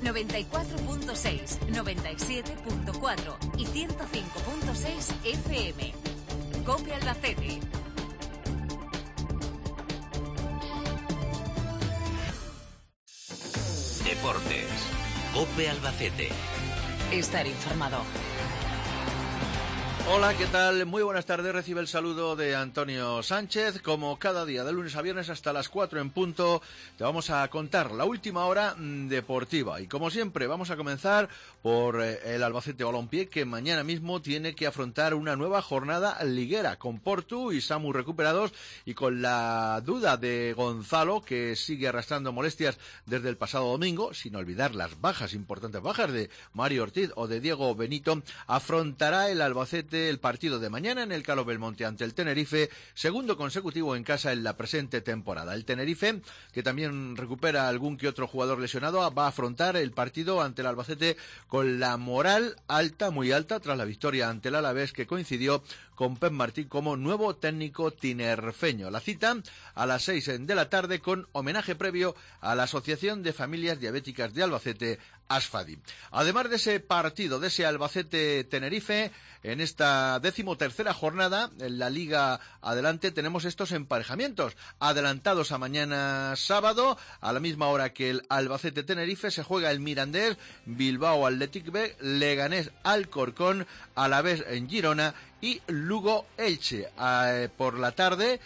94.6, 97.4 y 105.6 FM. COPE Albacete. Deportes. COPE Albacete. Estar informado. Hola, ¿qué tal? Muy buenas tardes. Recibe el saludo de Antonio Sánchez. Como cada día, de lunes a viernes hasta las 4 en punto, te vamos a contar la última hora deportiva. Y como siempre, vamos a comenzar por el Albacete Balompié, que mañana mismo tiene que afrontar una nueva jornada liguera, con Portu y Samu recuperados y con la duda de Gonzalo, que sigue arrastrando molestias desde el pasado domingo, sin olvidar las bajas, importantes bajas de Mario Ortiz o de Diego Benito. Afrontará el Albacete el partido de mañana en el Calo Belmonte ante el Tenerife, segundo consecutivo en casa en la presente temporada. El Tenerife, que también recupera algún que otro jugador lesionado, va a afrontar el partido ante el Albacete con la moral alta, muy alta, tras la victoria ante el Alavés, que coincidió con Pep Martín como nuevo técnico tinerfeño. La cita a las 6 de la tarde con homenaje previo a la Asociación de Familias Diabéticas de Albacete, ASFADI. Además de ese partido, de ese Albacete-Tenerife, en esta 13ª jornada, en la Liga Adelante, tenemos estos emparejamientos adelantados a mañana sábado, a la misma hora que el Albacete-Tenerife. Se juega el Mirandés, Bilbao Athletic B, Leganés Alcorcón, Alavés en Girona y Lugo Elche. Por la tarde,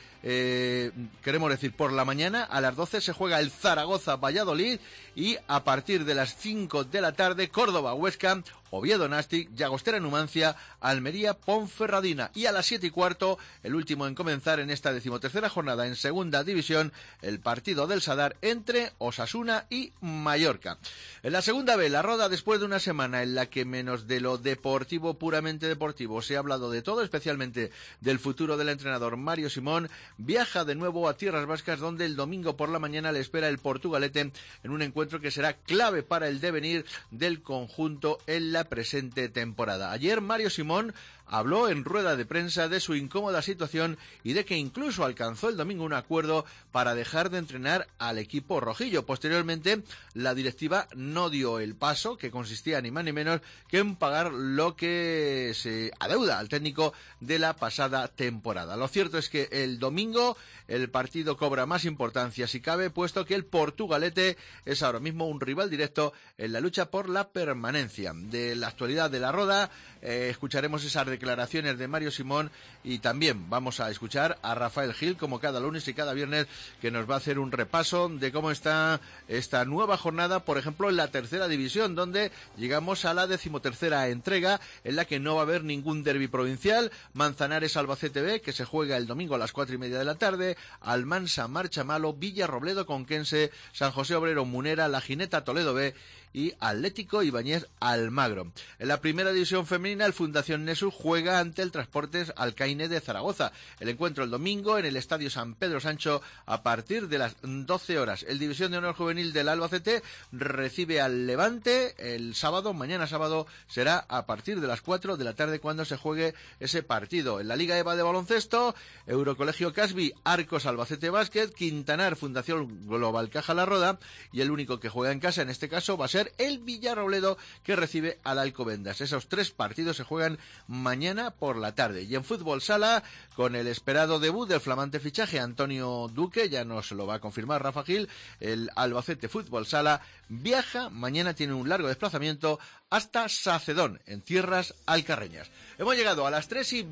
queremos decir por la mañana, a las 12 se juega el Zaragoza Valladolid y a partir de las 5 de la tarde Córdoba Huesca, Oviedo Nastic, Llagostera Numancia, Almería Ponferradina, y a las 7:15, el último en comenzar en esta 13ª jornada en segunda división, el partido del Sadar entre Osasuna y Mallorca. En la segunda B, la Roda, después de una semana en la que menos de lo deportivo, puramente deportivo, se ha hablado de todo, especialmente del futuro del entrenador Mario Simón, viaja de nuevo a Tierras Vascas, donde el domingo por la mañana le espera el Portugalete en un encuentro que será clave para el devenir del conjunto en la presente temporada. Ayer Mario Simón habló en rueda de prensa de su incómoda situación y de que incluso alcanzó el domingo un acuerdo para dejar de entrenar al equipo rojillo. Posteriormente, la directiva no dio el paso, que consistía ni más ni menos que en pagar lo que se adeuda al técnico de la pasada temporada. Lo cierto es que el domingo el partido cobra más importancia, si cabe, puesto que el Portugalete es ahora mismo un rival directo en la lucha por la permanencia. De la actualidad de la Roda, escucharemos esas declaraciones de Mario Simón y también vamos a escuchar a Rafael Gil, como cada lunes y cada viernes, que nos va a hacer un repaso de cómo está esta nueva jornada, por ejemplo en la tercera división, donde llegamos a la 13ª entrega, en la que no va a haber ningún derbi provincial. Manzanares Albacete B, que se juega el domingo a las 4:30 de la tarde, Almansa Marchamalo, Villarrobledo Conquense, San José Obrero Munera, La Gineta Toledo B y Atlético Ibáñez Almagro. En la primera división femenina, el Fundación Nesus juega ante el Transportes Alcaine de Zaragoza. El encuentro el domingo en el Estadio San Pedro Sancho a partir de las 12 horas. El División de Honor Juvenil del Albacete recibe al Levante el sábado. Mañana sábado será a partir de las 4 de la tarde cuando se juegue ese partido. En la Liga EVA de baloncesto, Eurocolegio Casbi, Arcos Albacete Básquet, Quintanar Fundación Global Caja La Roda, y el único que juega en casa en este caso va a ser el Villarrobledo, que recibe al Alcobendas. Esos tres partidos se juegan mañana por la tarde. Y en fútbol sala, con el esperado debut del flamante fichaje Antonio Duque, ya nos lo va a confirmar Rafa Gil, el Albacete Fútbol Sala viaja, mañana tiene un largo desplazamiento hasta Sacedón, en tierras alcarreñas. Hemos llegado a las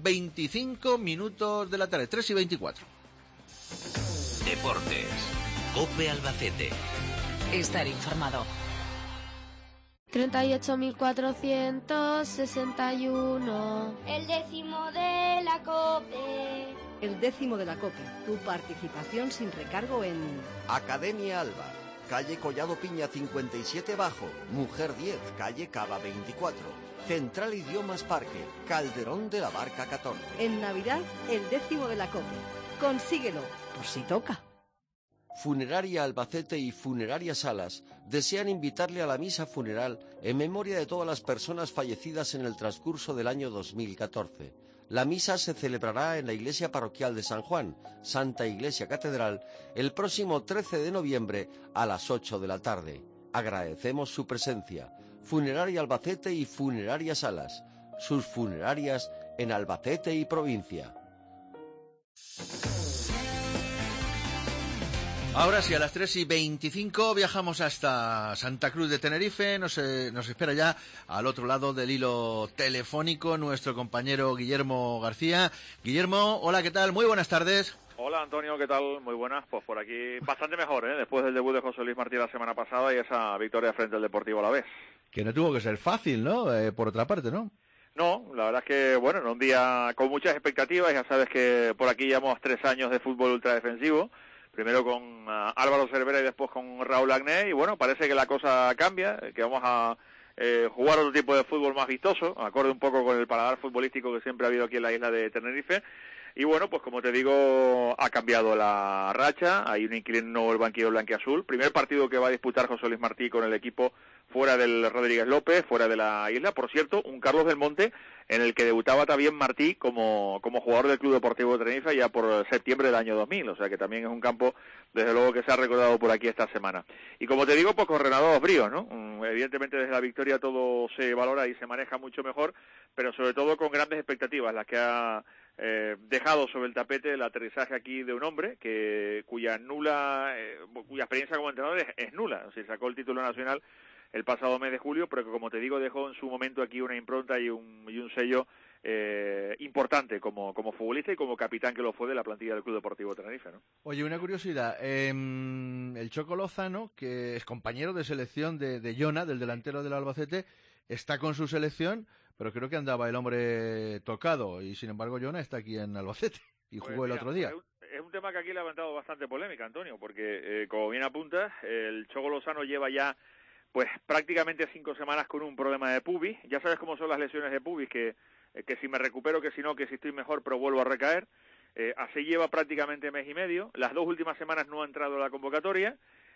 3:25 de la tarde, 3:24. Deportes. COPE Albacete. Estar informado. 38.461. El décimo de la COPE. El décimo de la COPE. Tu participación sin recargo en Academia Alba, calle Collado Piña 57 Bajo, Mujer 10, calle Cava 24. Central Idiomas Parque, Calderón de la Barca 14. En Navidad, el décimo de la COPE. Consíguelo, por si toca. Funeraria Albacete y Funeraria Salas desean invitarle a la misa funeral en memoria de todas las personas fallecidas en el transcurso del año 2014. La misa se celebrará en la iglesia parroquial de San Juan, Santa Iglesia Catedral, el próximo 13 de noviembre a las 8 de la tarde. Agradecemos su presencia. Funeraria Albacete y Funeraria Salas. Sus funerarias en Albacete y provincia. Ahora sí, a las 3:25 viajamos hasta Santa Cruz de Tenerife. Nos espera ya al otro lado del hilo telefónico nuestro compañero Guillermo García. Guillermo, hola, ¿qué tal? Muy buenas tardes. Hola Antonio, ¿qué tal? Muy buenas. Pues por aquí bastante mejor, después del debut de José Luis Martí la semana pasada y esa victoria frente al Deportivo Alavés. Que no tuvo que ser fácil, ¿no? Por otra parte, ¿no? No, la verdad es que, bueno, en un día con muchas expectativas. Ya sabes que por aquí llevamos 3 años de fútbol ultradefensivo. Primero con Álvaro Cervera y después con Raúl Agné. Y bueno, parece que la cosa cambia, que vamos a jugar otro tipo de fútbol más vistoso, acorde un poco con el paladar futbolístico que siempre ha habido aquí en la isla de Tenerife. Y bueno, pues como te digo, ha cambiado la racha, hay un inquilino en el banquillo blanquiazul. Primer partido que va a disputar José Luis Martí con el equipo fuera del Rodríguez López, fuera de la isla. Por cierto, un Carlos del Monte en el que debutaba también Martí como jugador del Club Deportivo de Tenerife ya por septiembre del año 2000. O sea que también es un campo, desde luego, que se ha recordado por aquí esta semana. Y como te digo, pues con renovados bríos, ¿no? Evidentemente desde la victoria todo se valora y se maneja mucha mejor, pero sobre todo con grandes expectativas, las que ha dejado sobre el tapete el aterrizaje aquí de un hombre cuya experiencia como entrenador es nula. O sea, sacó el título nacional el pasado mes de julio, pero que, como te digo, dejó en su momento aquí una impronta y un sello importante como futbolista y como capitán que lo fue de la plantilla del Club Deportivo Tenerife, ¿no? Oye, una curiosidad, el Choco Lozano, que es compañero de selección de Jona, del delantero del Albacete, está con su selección, pero creo que andaba el hombre tocado y sin embargo Jona está aquí en Albacete y jugó el otro día. Es un tema que aquí le ha levantado bastante polémica, Antonio, porque como bien apuntas, el Choco Lozano lleva ya pues prácticamente 5 semanas con un problema de pubis. Ya sabes cómo son las lesiones de pubis, que si me recupero, que si no, que si estoy mejor, pero vuelvo a recaer. Así lleva prácticamente mes y medio. Las 2 últimas semanas no ha entrado a la convocatoria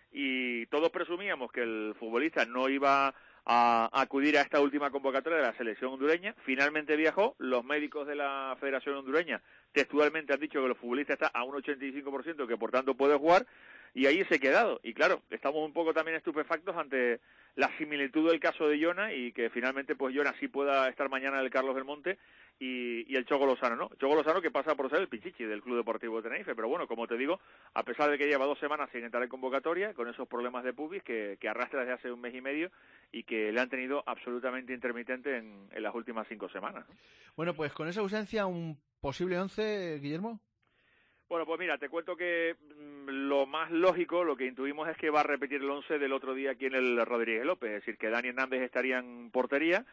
y todos presumíamos que el futbolista no iba a acudir a esta última convocatoria de la selección hondureña. Finalmente viajó. Los médicos de la Federación Hondureña textualmente han dicho que el futbolista está a un 85%, que por tanto puede jugar, y ahí se ha quedado. Y claro, estamos un poco también estupefactos ante la similitud del caso de Jona y que finalmente pues Jona sí pueda estar mañana en el Carlos del Monte y el Choco Lozano, ¿no? Choco Lozano que pasa por ser el pichichi del Club Deportivo de Tenerife, pero bueno, como te digo, a pesar de que lleva 2 semanas sin entrar en convocatoria, con esos problemas de pubis que arrastra desde hace un mes y medio y que le han tenido absolutamente intermitente en las últimas 5 semanas, ¿no? Bueno, pues con esa ausencia, ¿un posible 11, Guillermo? Bueno, pues mira, te cuento que lo más lógico, lo que intuimos es que va a repetir el 11 del otro día aquí en el Rodríguez López, es decir, que Dani Hernández estaría en portería,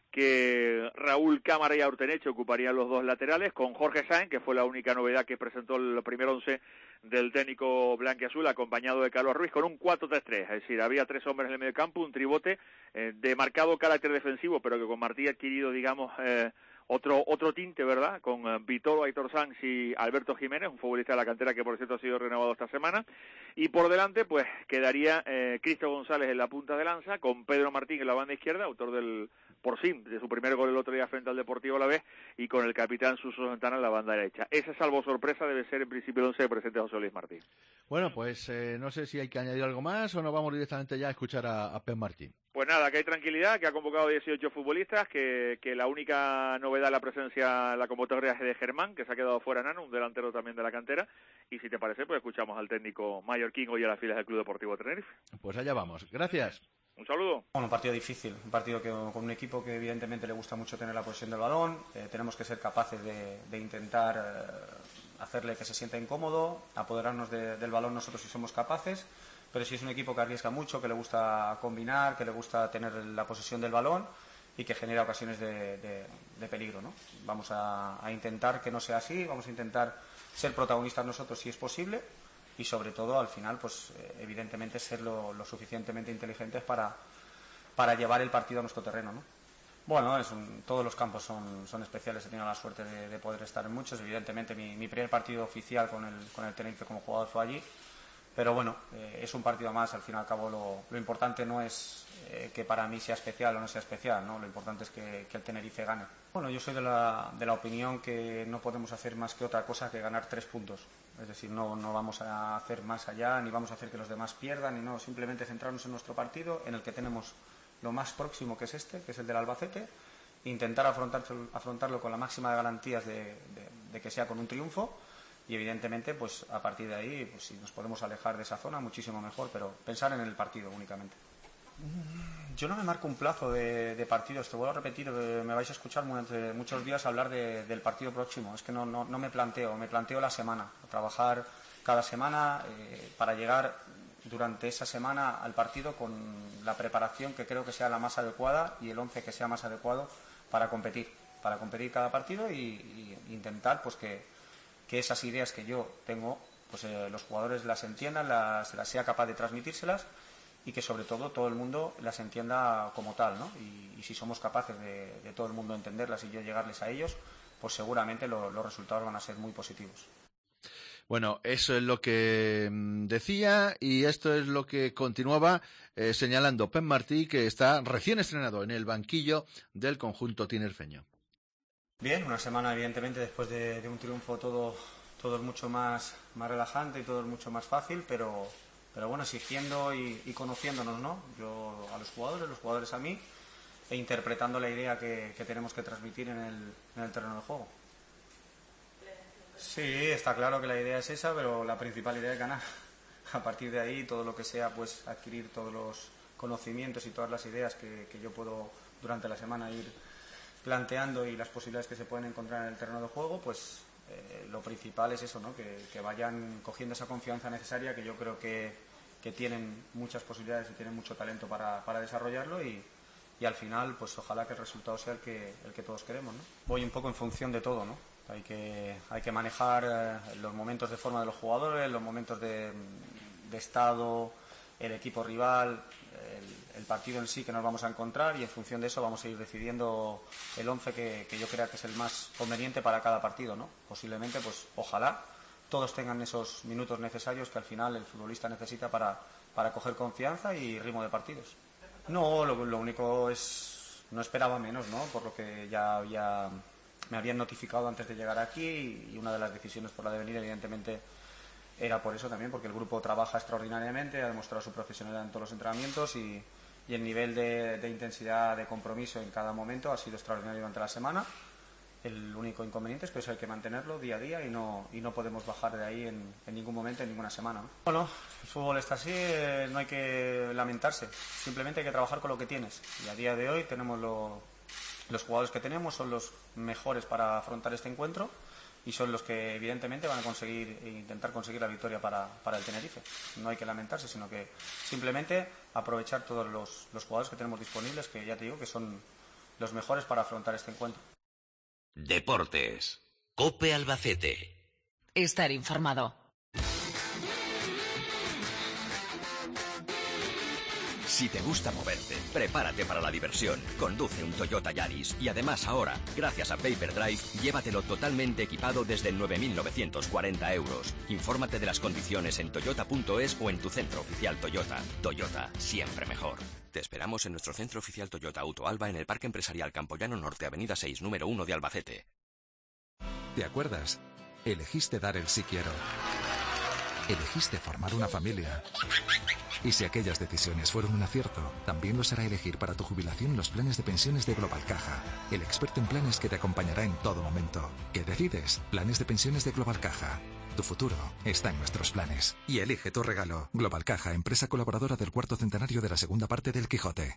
que Raúl Cámara y Aurteneche ocuparían los 2 laterales, con Jorge Sáenz, que fue la única novedad que presentó el primer 11 del técnico blanquiazul, acompañado de Carlos Ruiz, con un 4-3-3, es decir, había 3 hombres en el medio campo, un tribote de marcado carácter defensivo, pero que con Martí ha adquirido, digamos, otro tinte, ¿verdad?, con Vitolo, Aitor Sanz y Alberto Jiménez, un futbolista de la cantera que por cierto ha sido renovado esta semana, y por delante pues quedaría Cristo González en la punta de lanza, con Pedro Martín en la banda izquierda, autor de su primer gol el otro día frente al Deportivo Alavés, y con el capitán Suso Santana en la banda derecha. Ese, salvo sorpresa, debe ser en principio el 11 de presente José Luis Martí. Bueno, pues no sé si hay que añadir algo más o nos vamos directamente ya a escuchar a Pep Martín. Pues nada, que hay tranquilidad, que ha convocado 18 futbolistas, que la única novedad es la presencia en la convocatoria de Germán, que se ha quedado fuera enano, un delantero también de la cantera, y si te parece, pues escuchamos al técnico mallorquín hoy a las filas del Club Deportivo Tenerife. Pues allá vamos, gracias. Un saludo. Bueno, un partido difícil, un partido con un equipo que evidentemente le gusta mucho tener la posesión del balón, tenemos que ser capaces de intentar hacerle que se sienta incómodo, apoderarnos del balón nosotros si somos capaces, pero si es un equipo que arriesga mucho, que le gusta combinar, que le gusta tener la posesión del balón y que genera ocasiones de peligro, ¿no? Vamos a intentar que no sea así, vamos a intentar ser protagonistas nosotros si es posible y sobre todo al final pues evidentemente ser lo suficientemente inteligentes para llevar el partido a nuestro terreno, ¿no? Bueno, todos los campos son especiales, he tenido la suerte de poder estar en muchos, evidentemente mi primer partido oficial con el Tenerife como jugador fue allí, pero bueno, es un partido más, al fin y al cabo lo importante no es que para mí sea especial o no sea especial, ¿no? Lo importante es que el Tenerife gane. Bueno, yo soy de la opinión que no podemos hacer más que otra cosa que ganar 3 puntos. Es decir, no vamos a hacer más allá, ni vamos a hacer que los demás pierdan, ni no, simplemente centrarnos en nuestro partido, en el que tenemos lo más próximo, que es que es el del Albacete, e intentar afrontarlo con la máxima de garantías de que sea con un triunfo, y evidentemente, pues a partir de ahí, pues si nos podemos alejar de esa zona, muchísimo mejor, pero pensar en el partido únicamente. Yo no me marco un plazo de partidos, te vuelvo a repetir, me vais a escuchar muchos días hablar del partido próximo. Es que no me planteo la semana, trabajar cada semana para llegar durante esa semana al partido con la preparación que creo que sea la más adecuada y el 11 que sea más adecuado para competir cada partido y intentar pues que esas ideas que yo tengo, pues los jugadores las entiendan, las sea capaz de transmitírselas, y que sobre todo el mundo las entienda como tal, ¿no? Y si somos capaces de todo el mundo entenderlas y yo llegarles a ellos, pues seguramente los resultados van a ser muy positivos. Bueno, eso es lo que decía, y esto es lo que continuaba señalando Pep Martí, que está recién estrenado en el banquillo del conjunto tinerfeño. Bien, una semana evidentemente después de un triunfo todo es mucho más relajante y todo es mucho más fácil, pero bueno, exigiendo y conociéndonos, ¿no? Yo a los jugadores a mí, e interpretando la idea que tenemos que transmitir en el terreno de juego. Sí, está claro que la idea es esa, pero la principal idea es ganar. A partir de ahí, todo lo que sea, pues adquirir todos los conocimientos y todas las ideas que yo puedo durante la semana ir planteando y las posibilidades que se pueden encontrar en el terreno de juego, pues lo principal es eso, ¿no? Que vayan cogiendo esa confianza necesaria, que yo creo que tienen muchas posibilidades y tienen mucho talento para desarrollarlo, y al final pues ojalá que el resultado sea el que todos queremos, ¿no? Voy un poco en función de todo, ¿no? Hay que manejar los momentos de forma de los jugadores, los momentos de estado, el equipo rival, el partido en sí que nos vamos a encontrar, y en función de eso vamos a ir decidiendo el 11 que yo creo que es el más conveniente para cada partido, ¿no? Posiblemente, pues ojalá todos tengan esos minutos necesarios que al final el futbolista necesita para coger confianza y ritmo de partidos. No, lo único es, no esperaba menos, ¿no? Por lo que ya me habían notificado antes de llegar aquí, y una de las decisiones por la de venir evidentemente era por eso también, porque el grupo trabaja extraordinariamente, ha demostrado su profesionalidad en todos los entrenamientos, y el nivel de intensidad, de compromiso en cada momento ha sido extraordinario durante la semana. El único inconveniente es que eso hay que mantenerlo día a día, y no podemos bajar de ahí en ningún momento, en ninguna semana, ¿no? Bueno, el fútbol está así, no hay que lamentarse, simplemente hay que trabajar con lo que tienes, y a día de hoy tenemos los jugadores que tenemos son los mejores para afrontar este encuentro, y son los que evidentemente van a intentar conseguir la victoria para el Tenerife. No hay que lamentarse, sino que simplemente aprovechar todos los jugadores que tenemos disponibles, que ya te digo que son los mejores para afrontar este encuentro. Deportes. COPE Albacete. Estar informado. Si te gusta moverte, prepárate para la diversión. Conduce un Toyota Yaris y además ahora, gracias a Payperdrive, llévatelo totalmente equipado desde 9.940 euros. Infórmate de las condiciones en toyota.es o en tu centro oficial Toyota. Toyota, siempre mejor. Te esperamos en nuestro centro oficial Toyota Auto Alba en el Parque Empresarial Campoyano Norte, Avenida 6, número 1 de Albacete. ¿Te acuerdas? Elegiste dar el sí quiero. Elegiste formar una familia. Y si aquellas decisiones fueron un acierto, también lo será elegir para tu jubilación los planes de pensiones de Global Caja, el experto en planes que te acompañará en todo momento. ¿Qué decides? Planes de pensiones de Global Caja. Tu futuro está en nuestros planes. Y elige tu regalo. Global Caja, empresa colaboradora del 4º centenario de la segunda parte del Quijote.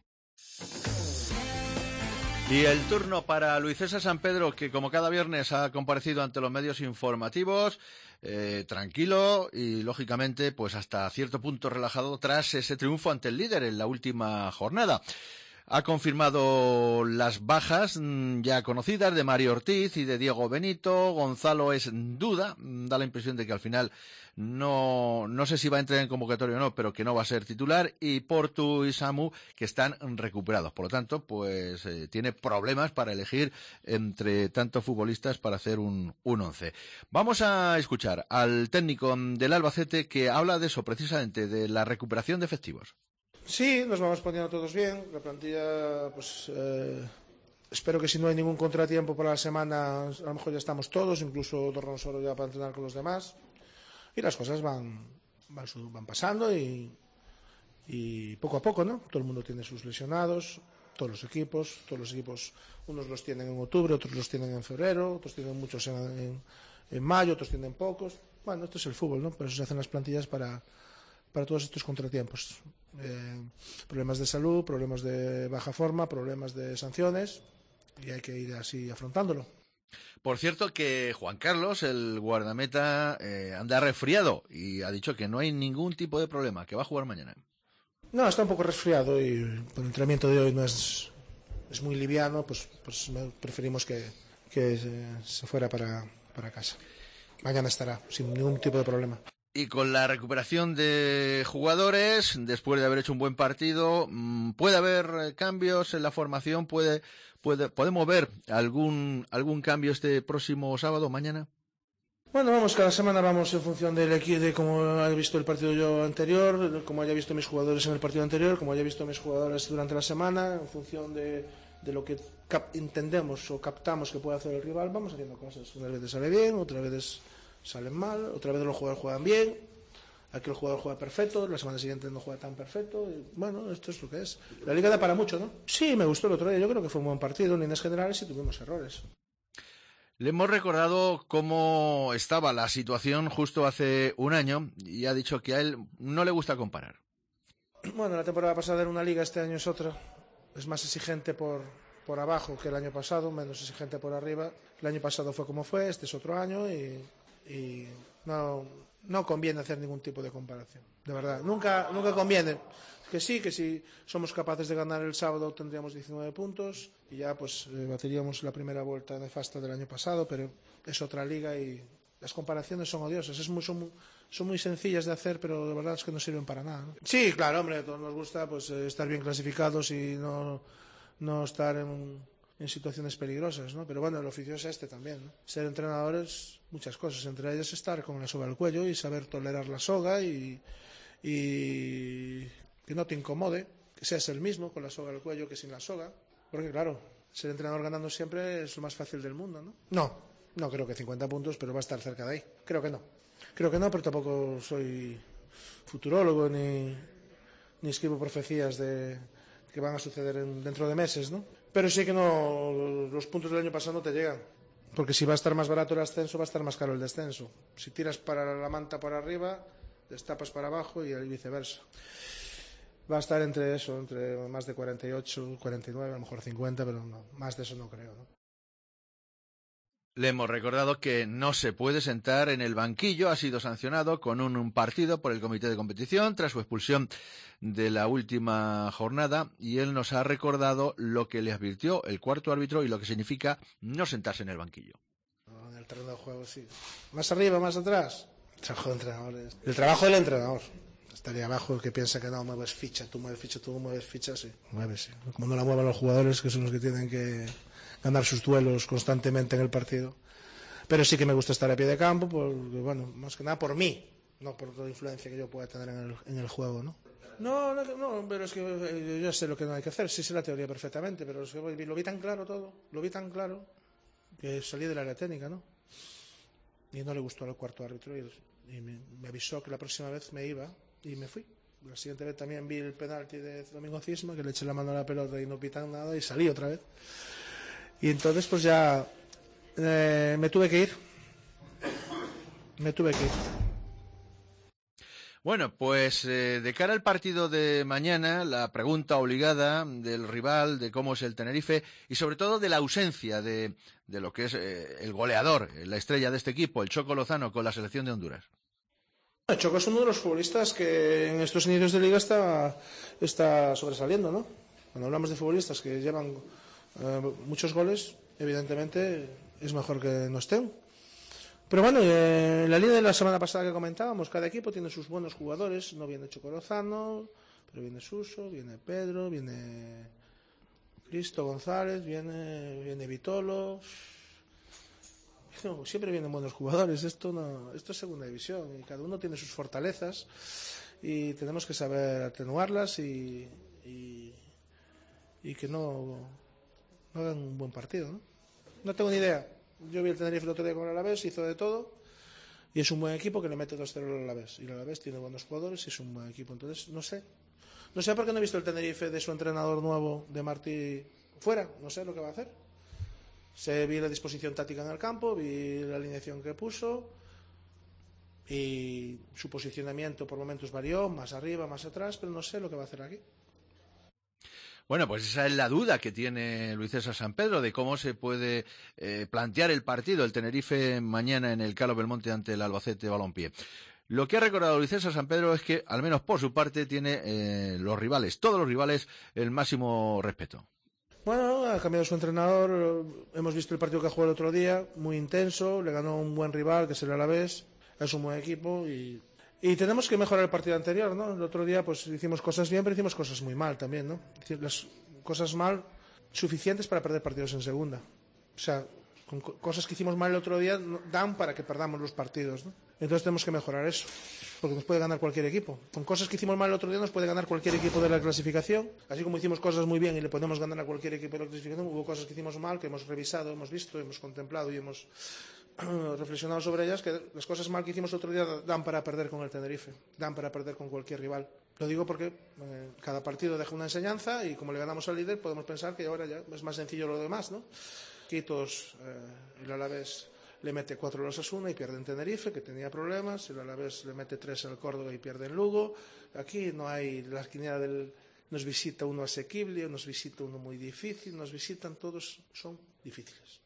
Y el turno para Luis César San Pedro, que como cada viernes ha comparecido ante los medios informativos, tranquilo y lógicamente pues hasta cierto punto relajado tras ese triunfo ante el líder en la última jornada. Ha confirmado las bajas ya conocidas de Mario Ortiz y de Diego Benito. Gonzalo es duda, da la impresión de que al final no sé si va a entrar en convocatoria o no, pero que no va a ser titular. Y Portu y Samu, que están recuperados. Por lo tanto, pues tiene problemas para elegir entre tantos futbolistas para hacer un 11. Vamos a escuchar al técnico del Albacete, que habla de eso precisamente, de la recuperación de efectivos. Sí, nos vamos poniendo todos bien. La plantilla, pues espero que si no hay ningún contratiempo para la semana, a lo mejor ya estamos todos, incluso Tornosoro ya para entrenar con los demás. y las cosas van pasando y poco a poco, ¿no? Todo el mundo tiene sus lesionados, todos los equipos, unos los tienen en octubre, otros los tienen en febrero, otros tienen muchos en mayo, otros tienen pocos. Bueno, esto es el fútbol, ¿no? Por eso se hacen las plantillas para todos estos contratiempos. Problemas de salud, problemas de baja forma, problemas de sanciones, y hay que ir así afrontándolo. Por cierto que Juan Carlos, el guardameta, anda resfriado y ha dicho que no hay ningún tipo de problema, que va a jugar mañana. No, está un poco resfriado y por el entrenamiento de hoy no es muy liviano, pues preferimos que se fuera para casa. Mañana estará sin ningún tipo de problema. Y con la recuperación de jugadores, después de haber hecho un buen partido, ¿puede haber cambios en la formación? ¿Podemos ver algún cambio este próximo sábado, mañana? Bueno, cada semana vamos en función del equipo, de cómo haya visto el partido yo anterior, cómo haya visto mis jugadores en el partido anterior, cómo haya visto mis jugadores durante la semana, en función de lo que entendemos o captamos que puede hacer el rival, vamos haciendo cosas. Unas veces sale bien, otras veces salen mal, otra vez los jugadores juegan bien, aquí el jugador juega perfecto, la semana siguiente no juega tan perfecto, y bueno, esto es lo que es. La liga da para mucho, ¿no? Sí, me gustó el otro día, yo creo que fue un buen partido, en líneas generales, y tuvimos errores. Le hemos recordado cómo estaba la situación justo hace un año y ha dicho que a él no le gusta comparar. Bueno, la temporada pasada era una liga, este año es otra, es más exigente por abajo que el año pasado, menos exigente por arriba. El año pasado fue como fue, este es otro año y no conviene hacer ningún tipo de comparación, de verdad, nunca conviene. Que si somos capaces de ganar el sábado tendríamos 19 puntos y ya pues batiríamos la primera vuelta nefasta del año pasado, pero es otra liga y las comparaciones son odiosas, son muy sencillas de hacer, pero de verdad es que no sirven para nada, ¿no? Sí, claro, hombre, a todos nos gusta pues estar bien clasificados y no estar en situaciones peligrosas, ¿no? Pero bueno, el oficio es este también, ¿no? Ser entrenador es muchas cosas, entre ellas estar con la soga al cuello y saber tolerar la soga y que no te incomode, que seas el mismo con la soga al cuello que sin la soga, porque claro, ser entrenador ganando siempre es lo más fácil del mundo, ¿no? No creo que 50 puntos, pero va a estar cerca de ahí. Creo que no, pero tampoco soy futurólogo ni escribo profecías de que van a suceder dentro de meses, ¿no? Pero sí que no, los puntos del año pasado no te llegan, porque si va a estar más barato el ascenso, va a estar más caro el descenso. Si tiras para la manta por arriba, destapas para abajo y viceversa. Va a estar entre más de 48, 49, a lo mejor 50, pero no, más de eso no creo, ¿no? Le hemos recordado que no se puede sentar en el banquillo, ha sido sancionado con un partido por el comité de competición tras su expulsión de la última jornada y él nos ha recordado lo que le advirtió el cuarto árbitro y lo que significa no sentarse en el banquillo. En el terreno de juego sí. Más arriba, más atrás. Trabajo de entrenadores. El trabajo del entrenador. Estaría abajo el que piensa que no, mueves ficha, tú mueves ficha, sí. Mueves, sí. Como no la muevan los jugadores, que son los que tienen que ganar sus duelos constantemente en el partido. Pero sí que me gusta estar a pie de campo, porque, bueno, más que nada por mí, no por la influencia que yo pueda tener en el juego, ¿no? No, pero es que yo ya sé lo que no hay que hacer, sí sé la teoría perfectamente, pero es que lo vi tan claro todo, que salí del área técnica, ¿no? Y no le gustó al cuarto árbitro y me avisó que la próxima vez me iba y me fui. La siguiente vez también vi el penalti de Domingo Cisma, que le eché la mano a la pelota y no pitan nada y salí otra vez. Y entonces pues ya me tuve que ir. Bueno, pues de cara al partido de mañana, la pregunta obligada del rival, de cómo es el Tenerife y sobre todo de la ausencia de lo que es el goleador, la estrella de este equipo, el Choco Lozano con la selección de Honduras. El Choco es uno de los futbolistas que en estos inicios de liga está sobresaliendo, ¿no? Cuando hablamos de futbolistas que llevan muchos goles, evidentemente es mejor que no estén. Pero bueno, en la línea de la semana pasada que comentábamos, cada equipo tiene sus buenos jugadores. No viene Choco Lozano, pero viene Suso, viene Pedro, viene Cristo González, viene Vitolo. No, siempre vienen buenos jugadores. Esto es segunda división y cada uno tiene sus fortalezas y tenemos que saber atenuarlas y que no hagan un buen partido, ¿no? No tengo ni idea. Yo vi el Tenerife el otro día con el Alavés, hizo de todo y es un buen equipo que le mete 2-0 al Alavés, y el Alavés tiene buenos jugadores y es un buen equipo. Entonces no sé por qué no he visto el Tenerife de su entrenador nuevo, de Martí, fuera. No sé lo que va a hacer. Vi la disposición táctica en el campo, vi la alineación que puso y su posicionamiento por momentos varió, más arriba, más atrás, pero no sé lo que va a hacer aquí. Bueno, pues esa es la duda que tiene Luis César Sampedro de cómo se puede plantear el partido, el Tenerife mañana en el Carlos Belmonte ante el Albacete Balompié. Lo que ha recordado Luis César Sampedro es que, al menos por su parte, tiene los rivales, todos los rivales, el máximo respeto. Bueno, ha cambiado su entrenador, hemos visto el partido que jugó el otro día, muy intenso, le ganó un buen rival que es el Alavés, es un buen equipo y tenemos que mejorar el partido anterior, ¿no? El otro día pues hicimos cosas bien, pero hicimos cosas muy mal también, ¿no? Las cosas mal suficientes para perder partidos en segunda. O sea, con cosas que hicimos mal el otro día dan para que perdamos los partidos, ¿no? Entonces tenemos que mejorar eso, porque nos puede ganar cualquier equipo. Con cosas que hicimos mal el otro día nos puede ganar cualquier equipo de la clasificación. Así como hicimos cosas muy bien y le podemos ganar a cualquier equipo de la clasificación, hubo cosas que hicimos mal, que hemos revisado, hemos visto, hemos contemplado y hemos reflexionado sobre ellas, que las cosas mal que hicimos el otro día dan para perder con el Tenerife, dan para perder con cualquier rival. Lo digo porque cada partido deja una enseñanza y como le ganamos al líder podemos pensar que ahora ya es más sencillo lo demás, ¿no? Quitos, el Alavés le mete 4 al Osasuna y pierde en Tenerife, que tenía problemas, el Alavés le mete 3 al Córdoba y pierde en Lugo. Aquí no hay la quiniela nos visita uno asequible, nos visita uno muy difícil, nos visitan todos, son difíciles.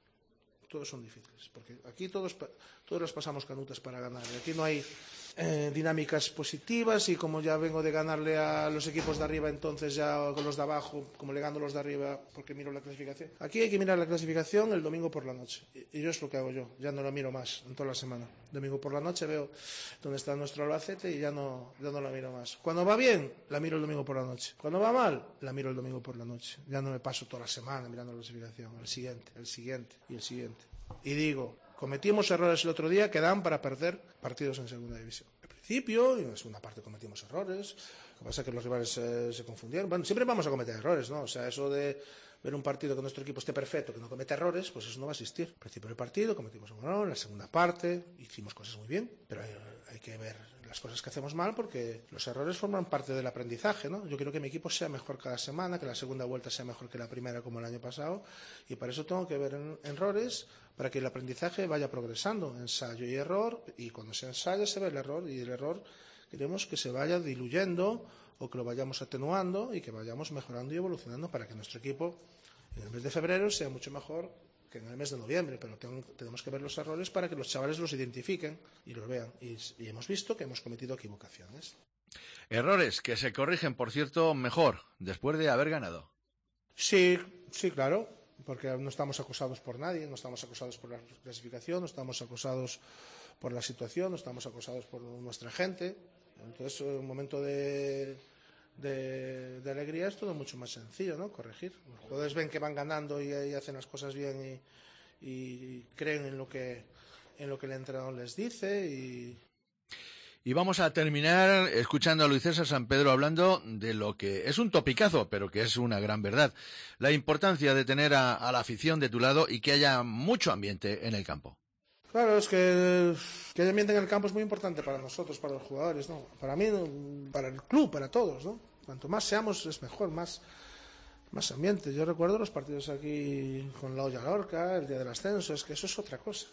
Todos son difíciles, porque aquí todos las pasamos canutas para ganar. Y aquí no hay dinámicas positivas y como ya vengo de ganarle a los equipos de arriba, entonces ya con los de abajo, como le gano a los de arriba porque miro la clasificación. Aquí hay que mirar la clasificación el domingo por la noche. Y yo es lo que hago yo, ya no la miro más en toda la semana. Domingo por la noche veo dónde está nuestro Albacete y ya no la miro más. Cuando va bien, la miro el domingo por la noche. Cuando va mal, la miro el domingo por la noche. Ya no me paso toda la semana mirando la clasificación. El siguiente y el siguiente. Y digo, cometimos errores el otro día que dan para perder partidos en segunda división. Al principio, y en la segunda parte cometimos errores. Lo que pasa es que los rivales se confundieron. Bueno, siempre vamos a cometer errores, ¿no? O sea, eso de ver un partido que nuestro equipo esté perfecto, que no comete errores, pues eso no va a existir. Al principio del partido cometimos un error, en la segunda parte hicimos cosas muy bien, pero hay que ver las cosas que hacemos mal porque los errores forman parte del aprendizaje, ¿no? Yo quiero que mi equipo sea mejor cada semana, que la segunda vuelta sea mejor que la primera como el año pasado y para eso tengo que ver errores para que el aprendizaje vaya progresando, ensayo y error, y cuando se ensaya se ve el error y el error queremos que se vaya diluyendo o que lo vayamos atenuando y que vayamos mejorando y evolucionando para que nuestro equipo en el mes de febrero sea mucho mejor que en el mes de noviembre, pero tenemos que ver los errores para que los chavales los identifiquen y los vean. Y hemos visto que hemos cometido equivocaciones. Errores que se corrigen, por cierto, mejor, después de haber ganado. Sí, claro, porque no estamos acosados por nadie, no estamos acosados por la clasificación, no estamos acosados por la situación, no estamos acosados por nuestra gente. Entonces, un momento de alegría es todo mucho más sencillo, ¿no? Corregir. Los jugadores ven que van ganando y hacen las cosas bien y creen en lo que el entrenador les dice Y vamos a terminar escuchando a Luis César Sampedro hablando de lo que es un topicazo, pero que es una gran verdad. La importancia de tener a la afición de tu lado y que haya mucho ambiente en el campo. Claro, es que haya ambiente en el campo es muy importante para nosotros, para los jugadores, ¿no? Para mí, para el club, para todos, ¿no? Cuanto más seamos es mejor, más ambiente. Yo recuerdo los partidos aquí con la Olla Lorca, el día del ascenso, es que eso es otra cosa.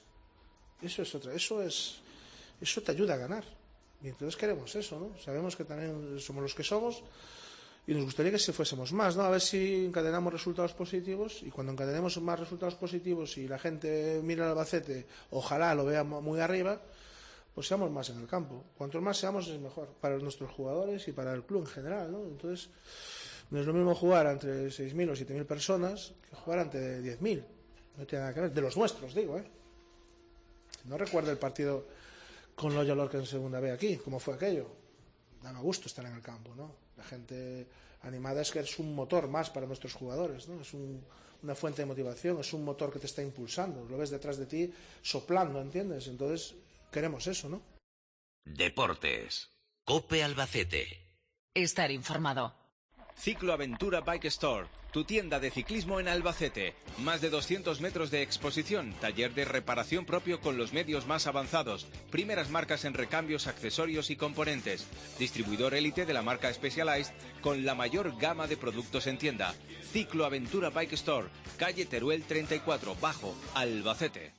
Eso te ayuda a ganar. Y entonces queremos eso, ¿no? Sabemos que también somos los que somos y nos gustaría que si fuésemos más, ¿no? A ver si encadenamos resultados positivos y cuando encadenemos más resultados positivos y la gente mira al Albacete, ojalá lo vea muy arriba, pues seamos más en el campo. Cuanto más seamos es mejor para nuestros jugadores y para el club en general, ¿no? Entonces, no es lo mismo jugar entre 6.000 o 7.000 personas que jugar ante 10.000. No tiene nada que ver. De los nuestros, digo, ¿eh? No recuerdo el partido con Loya Lorca en segunda B aquí, ¿cómo fue aquello? Daba gusto estar en el campo, ¿no? La gente animada es que es un motor más para nuestros jugadores, ¿no? Es una fuente de motivación, es un motor que te está impulsando, lo ves detrás de ti soplando, ¿entiendes? Entonces queremos eso, ¿no? Deportes. COPE Albacete. Estar informado. Cicloaventura Bike Store, tu tienda de ciclismo en Albacete. Más de 200 metros de exposición, taller de reparación propio con los medios más avanzados, primeras marcas en recambios, accesorios y componentes. Distribuidor élite de la marca Specialized con la mayor gama de productos en tienda. Cicloaventura Bike Store, calle Teruel 34, Bajo, Albacete.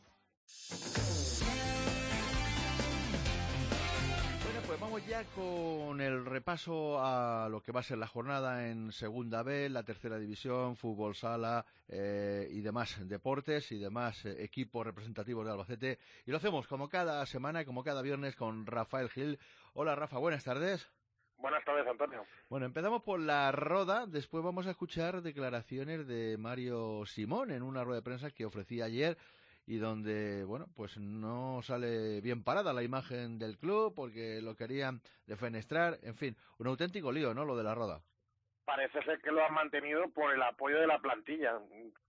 Pues vamos ya con el repaso a lo que va a ser la jornada en Segunda B, la Tercera División, fútbol sala y demás deportes y demás equipos representativos de Albacete. Y lo hacemos como cada semana, como cada viernes, con Rafael Gil. Hola Rafa, buenas tardes. Buenas tardes, Antonio. Bueno, empezamos por la Roda, después vamos a escuchar declaraciones de Mario Simón en una rueda de prensa que ofrecía ayer, y donde, bueno, pues no sale bien parada la imagen del club porque lo querían defenestrar, en fin, un auténtico lío, ¿no?, lo de la Roda. Parece ser que lo han mantenido por el apoyo de la plantilla.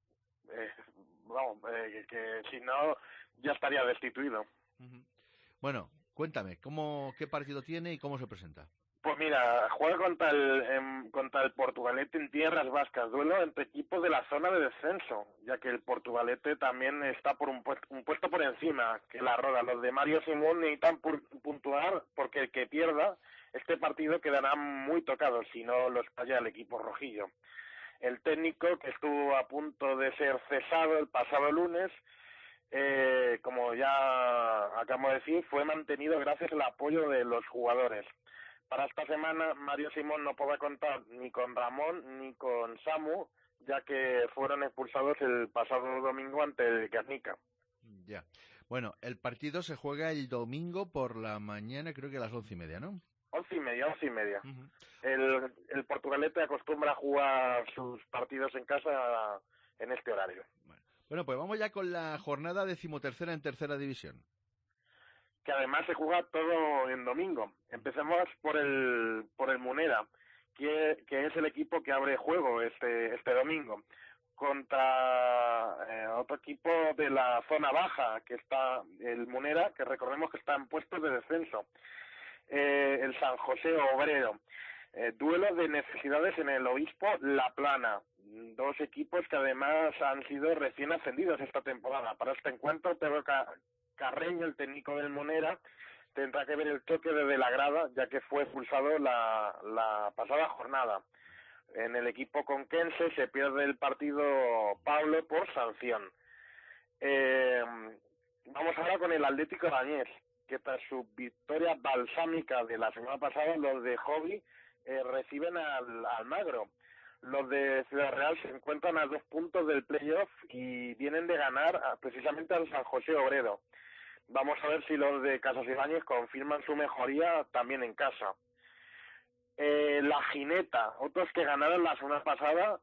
Que si no, ya estaría destituido. Bueno, cuéntame, ¿qué partido tiene y cómo se presenta? Pues mira, juega contra el Portugalete en tierras vascas, duelo entre equipos de la zona de descenso, ya que el Portugalete también está por un puesto por encima que la Roda. Los de Mario Simón necesitan puntuar porque el que pierda este partido quedará muy tocado si no los falla el equipo rojillo. El técnico, que estuvo a punto de ser cesado el pasado lunes, como ya acabo de decir, fue mantenido gracias al apoyo de los jugadores. Para esta semana, Mario Simón no podrá contar ni con Ramón ni con Samu, ya que fueron expulsados el pasado domingo ante el Guernica. Ya. Bueno, el partido se juega el domingo por la mañana, creo que a las 11:30, ¿no? 11:30. El Portugalete acostumbra a jugar sus partidos en casa en este horario. Bueno, pues vamos ya con la jornada 13ª en Tercera División, que además se juega todo en domingo. Empecemos por el Munera, que es el equipo que abre juego este domingo, contra otro equipo de la zona baja, que está el Munera, que recordemos que está en puestos de descenso, el San José Obrero. Duelo de necesidades en el Obispo La Plana, dos equipos que además han sido recién ascendidos esta temporada. Para este encuentro, Pedro Carreño, el técnico del Monera, tendrá que ver el choque desde la grada, ya que fue expulsado la pasada jornada. En el equipo conquense se pierde el partido Pablo por sanción. Vamos ahora con el Atlético Dañés, que tras su victoria balsámica de la semana pasada, los de Hobby reciben al Almagro. Los de Ciudad Real se encuentran a 2 puntos del playoff y vienen de ganar precisamente al San José Obrero. Vamos a ver si los de Casas Ibáñez confirman su mejoría también en casa. La Jineta, otros que ganaron la semana pasada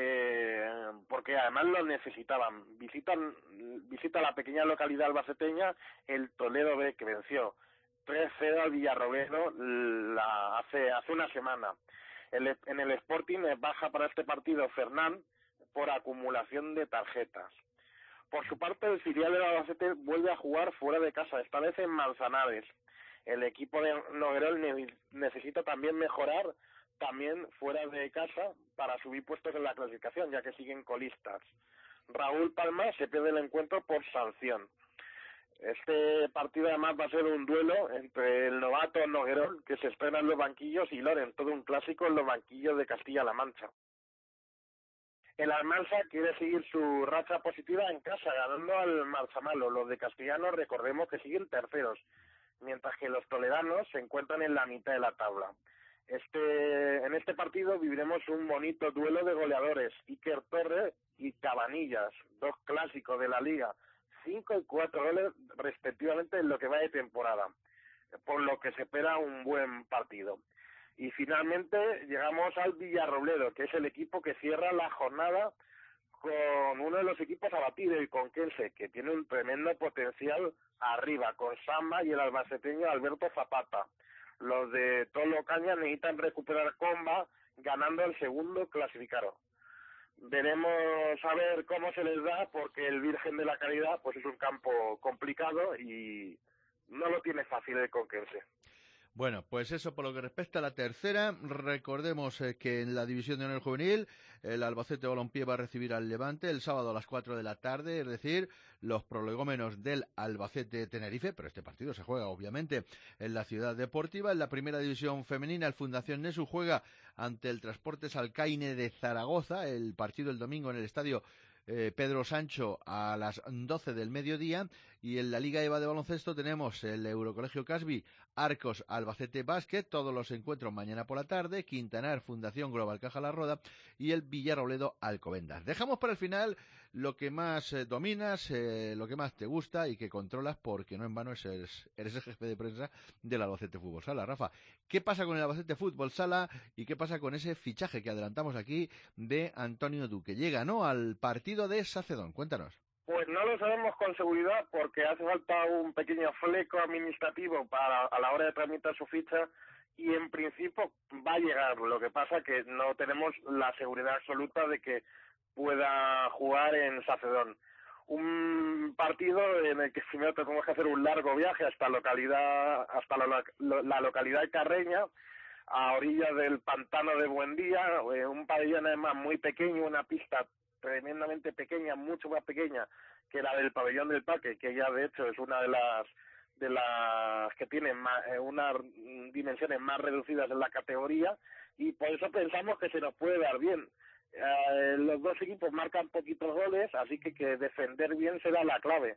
porque además lo necesitaban. Visita la pequeña localidad albaceteña el Toledo B, que venció 3-0 al Villarrobledo hace una semana. En el Sporting baja para este partido Fernán por acumulación de tarjetas. Por su parte, el filial del Albacete vuelve a jugar fuera de casa, esta vez en Manzanares. El equipo de Noguerol necesita también mejorar también fuera de casa para subir puestos en la clasificación, ya que siguen colistas. Raúl Palma se pierde el encuentro por sanción. Este partido además va a ser un duelo entre el novato Noguerol, que se estrena en los banquillos, y Loren, todo un clásico en los banquillos de Castilla-La Mancha. El Almansa quiere seguir su racha positiva en casa, ganando al Marzamalo. Los de Castellanos, recordemos que siguen terceros, mientras que los toledanos se encuentran en la mitad de la tabla. En este partido viviremos un bonito duelo de goleadores, Iker Torre y Cabanillas, dos clásicos de la liga, 5 y 4 goles respectivamente en lo que va de temporada, por lo que se espera un buen partido. Y finalmente llegamos al Villarrobledo, que es el equipo que cierra la jornada con uno de los equipos a batir, el Conquense, que tiene un tremendo potencial arriba, con Samba y el albaceteño Alberto Zapata. Los de Tolo Caña necesitan recuperar comba, ganando el segundo clasificado. Veremos a ver cómo se les da, porque el Virgen de la Caridad pues es un campo complicado y no lo tiene fácil el Conquense. Bueno, pues eso por lo que respecta a la tercera. Recordemos que en la división de honor juvenil el Albacete Balompié va a recibir al Levante el sábado a las 4 de la tarde, es decir, los prolegómenos del Albacete Tenerife, pero este partido se juega obviamente en la Ciudad Deportiva. En la primera división femenina el Fundación Nesu juega ante el Transportes Alcaine de Zaragoza, el partido el domingo en el estadio Pedro Sancho a las 12 del mediodía, y en la Liga EVA de baloncesto tenemos el Eurocolegio Casbi Arcos Albacete Básquet, todos los encuentros mañana por la tarde, Quintanar Fundación Global Caja La Roda y el Villarrobledo Alcobendas. Dejamos para el final lo que más dominas, lo que más te gusta y que controlas, porque no en vano eres el jefe de prensa del Albacete Fútbol Sala. Rafa, ¿qué pasa con el Albacete Fútbol Sala y qué pasa con ese fichaje que adelantamos aquí de Antonio Duque? Llega, ¿no?, al partido de Sacedón. Cuéntanos. Pues no lo sabemos con seguridad porque hace falta un pequeño fleco administrativo a la hora de tramitar su ficha, y en principio va a llegar. Lo que pasa que no tenemos la seguridad absoluta de que pueda jugar en Sacedón. Un partido en el que primero tenemos que hacer un largo viaje hasta la localidad de Carreña, a orillas del pantano de Buendía, un pabellón además muy pequeño, una pista tremendamente pequeña, mucho más pequeña que la del pabellón del Parque, que ya de hecho es una de las que tienen unas dimensiones más reducidas en la categoría, y por eso pensamos que se nos puede dar bien. Los dos equipos marcan poquitos goles, así que defender bien será la clave.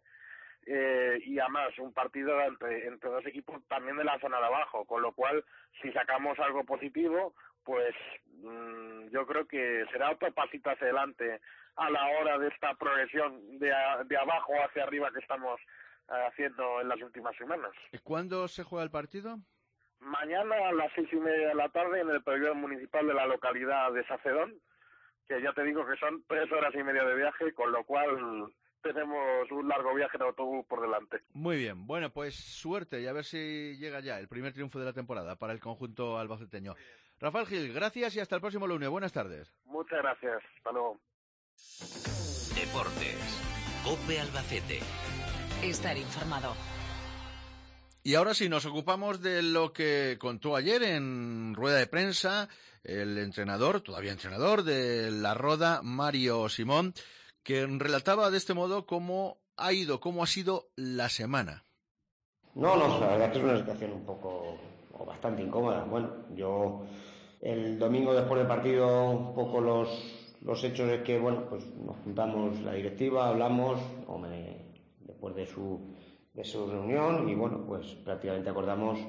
Y además un partido entre dos equipos también de la zona de abajo, con lo cual si sacamos algo positivo, pues yo creo que será otro pasito hacia adelante a la hora de esta progresión de abajo hacia arriba que estamos haciendo en las últimas semanas. ¿Cuándo se juega el partido? Mañana a las 6:30 de la tarde en el pabellón municipal de la localidad de Sacedón, que ya te digo que son 3 horas y media de viaje, con lo cual tenemos un largo viaje de autobús por delante. Muy bien, bueno, pues suerte y a ver si llega ya el primer triunfo de la temporada para el conjunto albaceteño. Rafael Gil, gracias y hasta el próximo lunes. Buenas tardes. Muchas gracias. Hasta luego. Deportes. COPE Albacete. Estar informado. Y ahora sí, nos ocupamos de lo que contó ayer en rueda de prensa el entrenador, todavía entrenador de La Roda, Mario Simón, que relataba de este modo cómo ha sido la semana. No, la verdad es que es una situación un poco o bastante incómoda. Bueno, yo el domingo después del partido un poco los hechos es que, bueno, pues nos juntamos la directiva, hablamos, después de su reunión, y bueno, pues prácticamente nos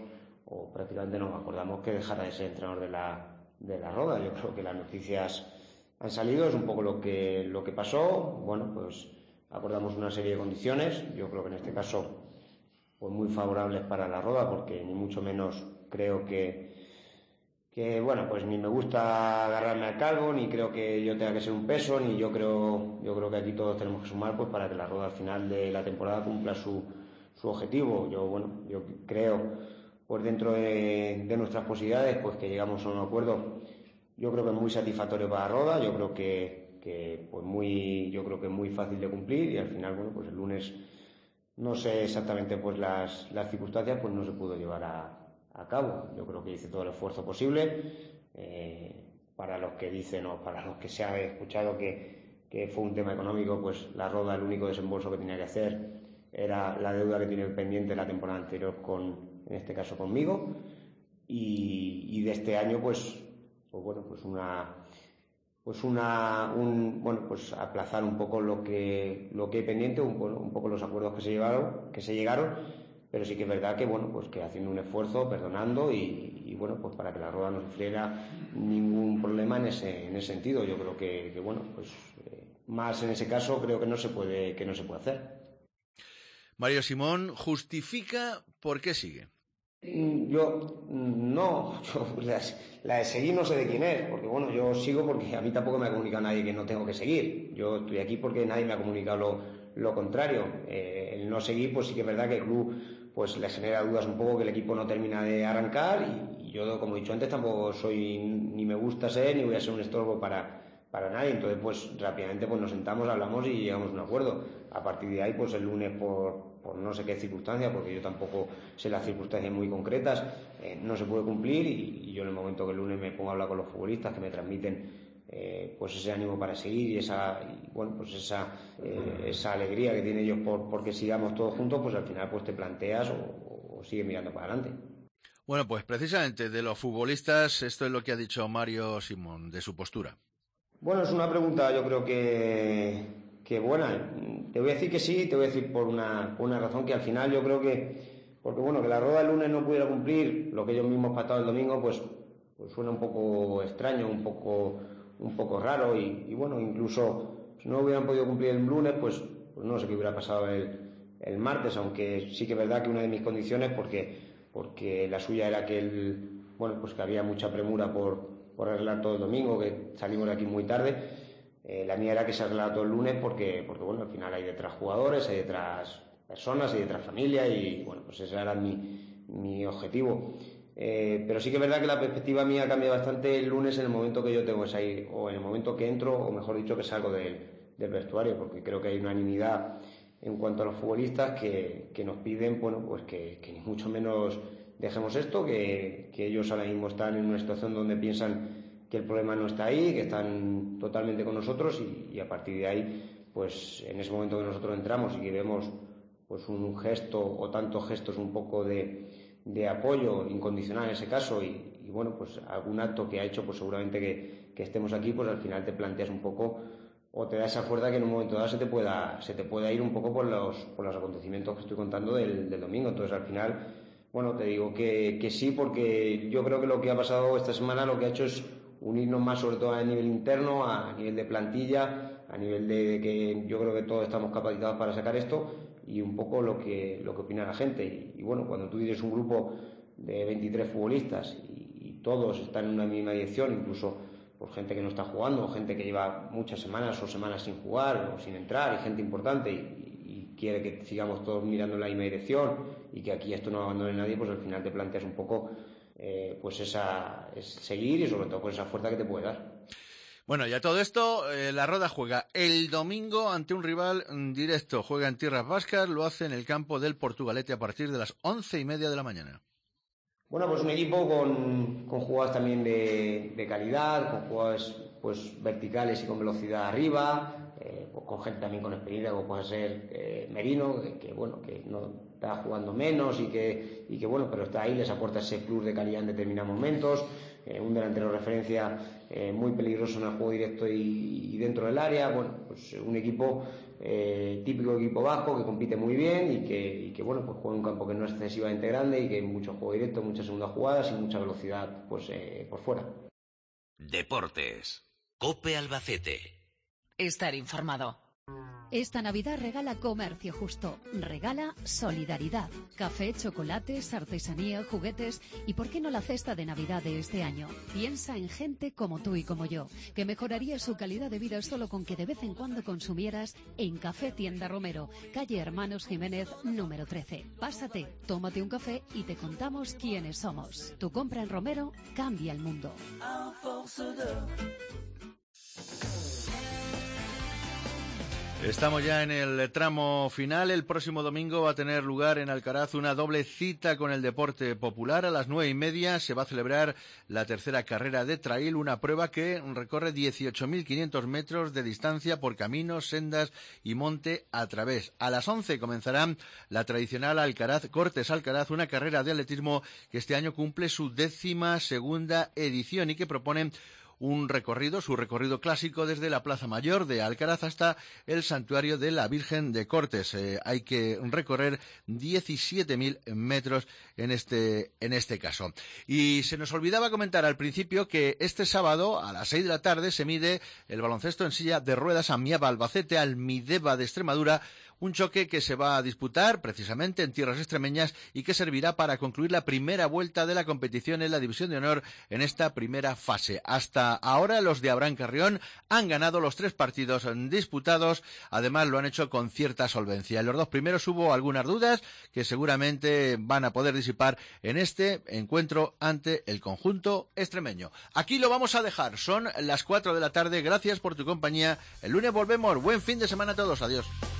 acordamos que dejara de ser entrenador de la Roda. Yo creo que las noticias han salido, es un poco lo que pasó. Bueno, pues acordamos una serie de condiciones, yo creo que en este caso pues muy favorables para la Roda, porque ni mucho menos creo que bueno, pues ni me gusta agarrarme al cargo, ni creo que yo tenga que ser un peso, ni yo creo que aquí todos tenemos que sumar pues para que la Roda al final de la temporada cumpla su objetivo. Yo creo, pues dentro de nuestras posibilidades, pues que llegamos a un acuerdo, yo creo que es muy satisfactorio para la Roda, yo creo que es muy fácil de cumplir, y al final, bueno, pues el lunes no sé exactamente pues las circunstancias, pues no se pudo llevar a cabo. Yo creo que hice todo el esfuerzo posible. Para los que dicen o para los que se ha escuchado que fue un tema económico, pues la Roda, el único desembolso que tenía que hacer era la deuda que tiene pendiente la temporada anterior en este caso conmigo, y de este año pues aplazar un poco lo que hay pendiente, un poco los acuerdos que se llegaron, pero sí que es verdad que bueno, pues que haciendo un esfuerzo, perdonando y bueno, pues para que la Roda no sufriera ningún problema en ese sentido. Yo creo que bueno, pues más en ese caso creo que no se puede hacer. Mario Simón justifica por qué sigue. La de seguir no sé de quién es, porque bueno, yo sigo porque a mí tampoco me ha comunicado nadie que no tengo que seguir. Yo estoy aquí porque nadie me ha comunicado lo contrario. El no seguir, pues sí que es verdad que el club pues le genera dudas un poco, que el equipo no termina de arrancar, y yo, como he dicho antes, tampoco soy, ni me gusta ser, ni voy a ser un estorbo para para nadie. Entonces, pues rápidamente pues nos sentamos, hablamos y llegamos a un acuerdo. A partir de ahí, pues el lunes por no sé qué circunstancias, porque yo tampoco sé las circunstancias muy concretas, no se puede cumplir y yo en el momento que el lunes me pongo a hablar con los futbolistas que me transmiten pues ese ánimo para seguir y esa alegría que tienen ellos porque sigamos todos juntos, pues al final pues te planteas o sigues mirando para adelante. Bueno, pues precisamente de los futbolistas, esto es lo que ha dicho Mario Simón, de su postura. Bueno, es una pregunta yo creo que buena. Te voy a decir que sí, te voy a decir por una razón que al final yo creo que, porque bueno, que la rueda del lunes no pudiera cumplir lo que ellos mismos pactaron el domingo, pues suena un poco extraño, un poco raro y bueno, incluso si no hubieran podido cumplir el lunes, pues no sé qué hubiera pasado el martes, aunque sí que es verdad que una de mis condiciones, porque la suya era que que había mucha premura por arreglar todo el domingo, que salimos de aquí muy tarde. La mía era que se arreglara todo el lunes porque bueno, al final hay detrás jugadores, hay detrás personas, hay detrás familia y bueno, pues ese era mi objetivo. Pero sí que es verdad que la perspectiva mía cambia bastante el lunes en el momento que yo tengo que salir, o en el momento que entro, o mejor dicho, que salgo del vestuario, porque creo que hay unanimidad en cuanto a los futbolistas que nos piden, bueno, pues que ni mucho menos dejemos esto, que ellos ahora mismo están en una situación donde piensan que el problema no está ahí, que están totalmente con nosotros y a partir de ahí, pues en ese momento que nosotros entramos y que vemos pues un gesto o tantos gestos un poco de apoyo incondicional en ese caso y bueno, pues algún acto que ha hecho, pues seguramente que estemos aquí, pues al final te planteas un poco o te da esa fuerza que en un momento dado se te pueda ir un poco por los acontecimientos que estoy contando del domingo. Entonces al final, bueno, te digo que sí, porque yo creo que lo que ha pasado esta semana lo que ha hecho es unirnos más, sobre todo a nivel interno, a nivel de plantilla, a nivel de que yo creo que todos estamos capacitados para sacar esto y un poco lo que opina la gente. Y bueno, cuando tú tienes un grupo de 23 futbolistas y todos están en una misma dirección, incluso por gente que no está jugando, gente que lleva muchas semanas o semanas sin jugar o sin entrar, y gente importante y quiere que sigamos todos mirando en la misma dirección y que aquí esto no abandone nadie, pues al final te planteas un poco pues es seguir y sobre todo pues esa fuerza que te puede dar. Bueno, y a todo esto, la Roda juega el domingo ante un rival directo. Juega en tierras vascas, lo hace en el campo del Portugalete a partir de las 11:30 de la mañana. Bueno, pues un equipo con jugadas también de calidad, con jugadas pues verticales y con velocidad arriba, pues con gente también con experiencia, como puede ser Merino, que bueno, que no está jugando menos y que bueno, pero está ahí, les aporta ese plus de calidad en determinados momentos. Un delantero de referencia muy peligroso en el juego directo y dentro del área. Bueno, pues un equipo típico equipo bajo que compite muy bien y que bueno, pues juega en un campo que no es excesivamente grande y que hay mucho juego directo, muchas segundas jugadas y mucha velocidad pues por fuera. Deportes. COPE Albacete. Estar informado. Esta Navidad regala Comercio Justo, regala solidaridad, café, chocolates, artesanía, juguetes y ¿por qué no la cesta de Navidad de este año? Piensa en gente como tú y como yo, que mejoraría su calidad de vida solo con que de vez en cuando consumieras en Café Tienda Romero, calle Hermanos Jiménez, número 13. Pásate, tómate un café y te contamos quiénes somos. Tu compra en Romero cambia el mundo. Estamos ya en el tramo final. El próximo domingo va a tener lugar en Alcaraz una doble cita con el deporte popular. A las 9:30 se va a celebrar la tercera carrera de trail, una prueba que recorre 18.500 metros de distancia por caminos, sendas y monte a través. A las 11 comenzará la tradicional Cortes Alcaraz, una carrera de atletismo que este año cumple su 12ª edición y que propone su recorrido clásico desde la Plaza Mayor de Alcaraz hasta el Santuario de la Virgen de Cortes. Hay que recorrer 17.000 metros en este caso. Y se nos olvidaba comentar al principio que este sábado a las 6 de la tarde se mide el baloncesto en silla de ruedas Amiaba Albacete al Mideva de Extremadura, Un choque que se va a disputar precisamente en tierras extremeñas y que servirá para concluir la primera vuelta de la competición en la División de Honor en esta primera fase. Hasta ahora los de Abraham Carrión han ganado los 3 partidos disputados, además lo han hecho con cierta solvencia. En los 2 primeros hubo algunas dudas que seguramente van a poder disipar en este encuentro ante el conjunto extremeño. Aquí lo vamos a dejar, son las 4 de la tarde, gracias por tu compañía. El lunes volvemos, buen fin de semana a todos, adiós.